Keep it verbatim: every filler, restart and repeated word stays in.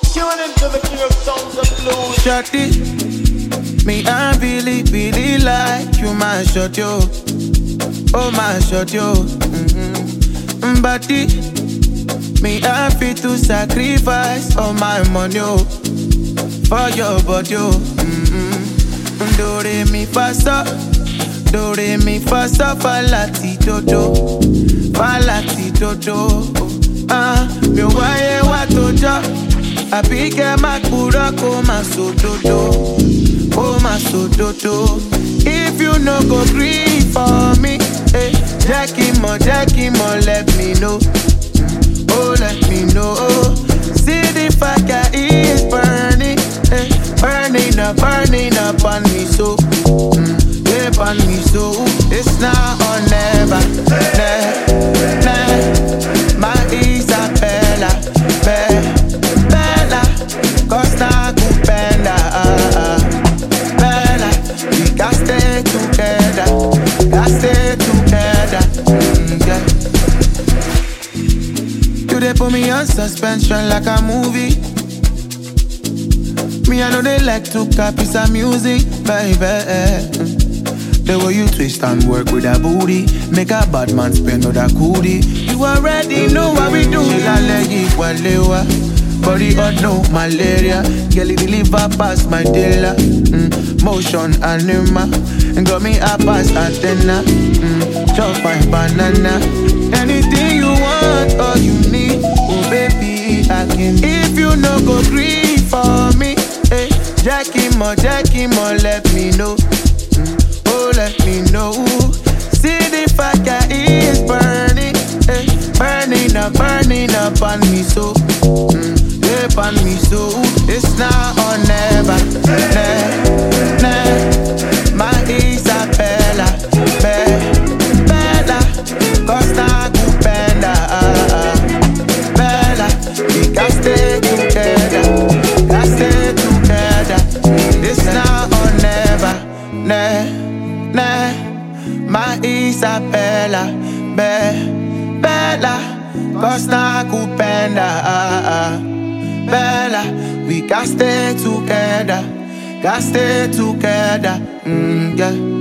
Tune into the king of sounds and blues. Shorty, me I really, really like you, my short yo. Oh my short yo. Mm-hmm. Body, me I fit to sacrifice all my money yo, for your body yo. Mm-hmm. Do re mi fa so, do re mi fa so fa la ti do do, fa la ti do do. Ah, mi wa ye wa to jo. Abike makura koma sododo, koma sododo. If you no go green for me, eh, Jackie mo, Jackie mo, let me know. Oh, let me know. See the fire is burning, eh, burning up, burning up on me so, mm, yeah, on me so. It's now or never, never, never. My Isabella, Bella. Costa Kupenda, uh, Bella, we got stay together, got stay together, mm, yeah. You they put me on suspension like a movie. Me I know they like to copy some music, baby. The way you twist and work with a booty, make a bad man spend on that cootie. You already know what we do. She got leggy, walewa. Body hot, no malaria. Girl, it deliver past my dealer. Mm, motion anima. And got me a pass antenna. Mm, chop my banana. Anything you want or you need, oh baby, I can. If you no go green for me, eh, Jackie mo, Jackie mo, let me know. Mm, oh, let me know. See the fire is burning, eh, burning up, burning up on me so. Mm, on me so it's now or never, never, never. My Isabella, Be- Bella, Costa Kupenda, Bella. We can stay together, can stay together. It's now or never, never, never. My Isabella, Be- Bella, Costa Kupenda. Bella, we can stay together, can stay together, mm, yeah.